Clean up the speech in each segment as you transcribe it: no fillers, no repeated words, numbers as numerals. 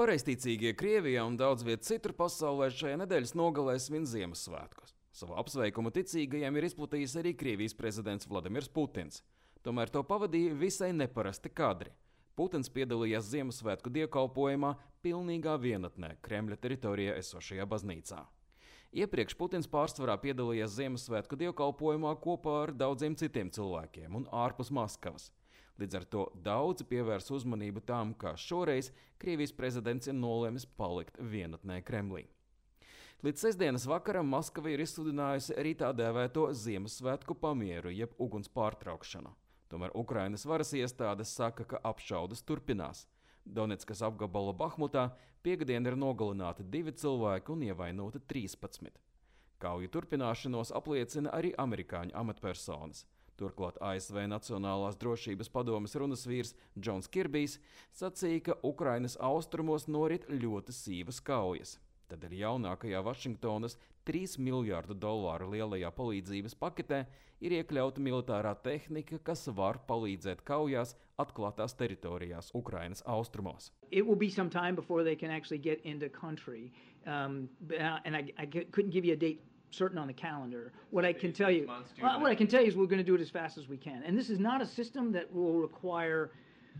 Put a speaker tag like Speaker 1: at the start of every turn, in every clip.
Speaker 1: Pareizticīgie Krievijā un daudz viet citur pasaulē šajā nedēļas nogalē svin Ziemassvētkus. Savu apsveikumu ticīgajiem ir izplatījis arī Krievijas prezidents Vladimirs Putins. Tomēr to pavadīja visai neparasti kadri. Putins piedalījās Ziemassvētku dievkalpojumā pilnīgā vienatnē Kremļa teritorijā esošajā baznīcā. Iepriekš Putins pārsvarā piedalījās Ziemassvētku dievkalpojumā kopā ar daudziem citiem cilvēkiem un ārpus Maskavas. Līdz ar to daudzi pievērs uzmanību tam, ka šoreiz Krievijas prezidents ir nolēmis palikt vienatnē Kremlī. Līdz sestdienas vakaram Maskava ir izsludinājusi arī tā dēvēto Ziemassvētku pamieru, jeb uguns pārtraukšanu. Tomēr Ukrainas varas iestādes saka, ka apšaudes turpinās. Donetskas apgabala Bahmutā piektdien ir nogalināti 2 cilvēki un ievainoti 13. Kauju turpināšanos apliecina arī amerikāņu amatpersonas. Turklāt ASV Nacionālās drošības padomes runasvīrs Džons Kirbijs sacīja, ka Ukrainas austrumos norit ļoti sīvas kaujas. Tad ir jaunākajā Vašingtonas $3 miljārdu lielajā palīdzības paketē ir iekļauta militārā tehnika, kas var palīdzēt kaujās atklātās teritorijās Ukrainas austrumos.
Speaker 2: It will be some time before they can actually get into country, and I couldn't give you a date certain on the calendar. What I can tell you is we're going to do it as fast as we can. And this is not a system that will require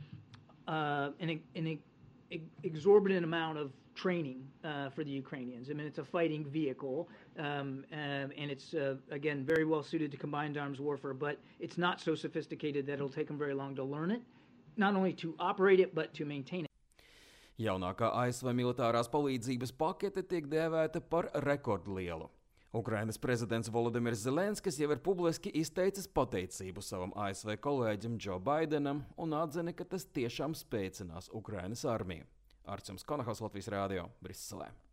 Speaker 2: an exorbitant amount of training for the Ukrainians. I mean, it's a fighting vehicle, and it's, again, very well suited to combined arms warfare, but it's not so sophisticated that it'll take them very long to learn it, not only to operate it, but to maintain it.
Speaker 1: Jaunākā ASV militārās palīdzības pakete tiek dēvēta par rekordlielu. Ukrainas prezidents Volodimirs Zelenskis jau ir publiski izteicis pateicību savam ASV kolēģim Džo Baidenam un atzina, ka tas tiešām spēcinās Ukrainas armiju. Arčuns Konahos, Latvijas Rādio, Briselē.